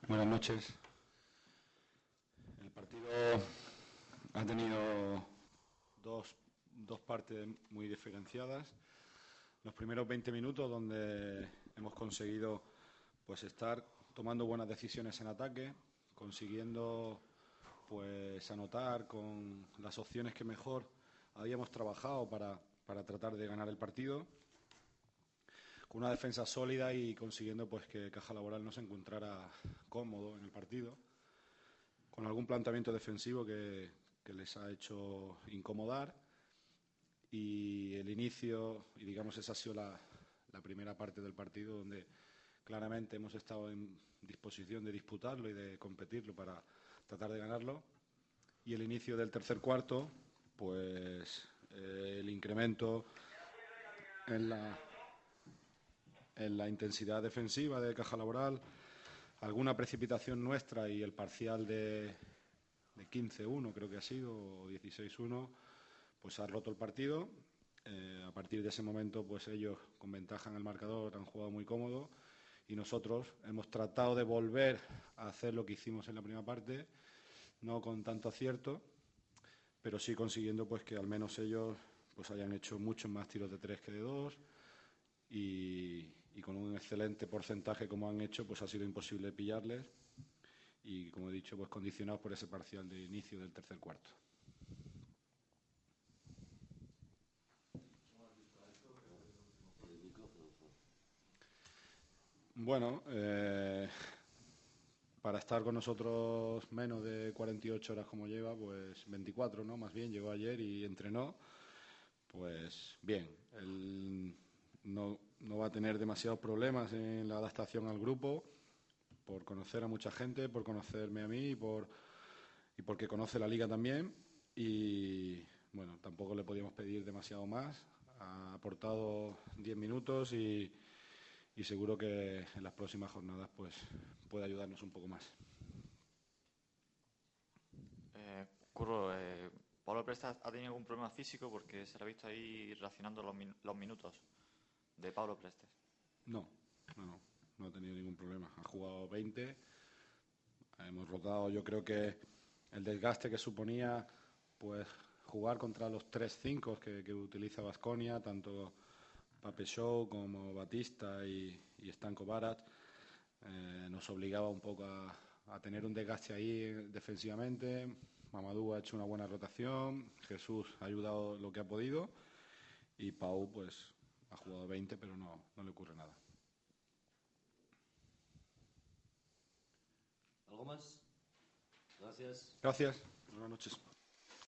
Buenas noches. El partido ha tenido dos partes muy diferenciadas. Los primeros 20 minutos, donde hemos conseguido pues estar tomando buenas decisiones en ataque, consiguiendo pues anotar con las opciones que mejor habíamos trabajado para tratar de ganar el partido, con una defensa sólida y consiguiendo pues que Caja Laboral no se encontrara cómodo en el partido, con algún planteamiento defensivo que les ha hecho incomodar. Y el inicio, y digamos esa ha sido la primera parte del partido, donde claramente hemos estado en disposición de disputarlo y de competirlo para tratar de ganarlo. Y el inicio del tercer cuarto, pues el incremento en la intensidad defensiva de Caja Laboral, alguna precipitación nuestra y el parcial de 15-1 creo que ha sido, o 16-1, pues ha roto el partido. A partir de ese momento, pues ellos con ventaja en el marcador han jugado muy cómodo y nosotros hemos tratado de volver a hacer lo que hicimos en la primera parte, no con tanto acierto, pero sí consiguiendo pues que al menos ellos pues hayan hecho muchos más tiros de 3 que de 2 y con un excelente porcentaje como han hecho, pues ha sido imposible pillarles y, como he dicho, pues condicionados por ese parcial de inicio del tercer cuarto. Bueno, para estar con nosotros menos de 48 horas como lleva, pues 24, ¿no? Más bien, llegó ayer y entrenó. Pues bien, él no va a tener demasiados problemas en la adaptación al grupo, por conocer a mucha gente, por conocerme a mí y porque conoce la liga también. Y bueno, tampoco le podíamos pedir demasiado más. Ha aportado 10 minutos y seguro que en las próximas jornadas pues puede ayudarnos un poco más. Curro, Pablo Prestas ha tenido algún problema físico porque se le ha visto ahí racionando los minutos de Pablo Prestes. No ha tenido ningún problema. Ha jugado 20. Hemos rotado, yo creo que el desgaste que suponía pues jugar contra los 3-5 que utiliza Baskonia, tanto Pape Show como Batista y Stanko Barat, nos obligaba un poco a tener un desgaste ahí defensivamente. Mamadou ha hecho una buena rotación, Jesús ha ayudado lo que ha podido y Pau pues ha jugado 20, pero no le ocurre nada. ¿Algo más? Gracias. Gracias, buenas noches.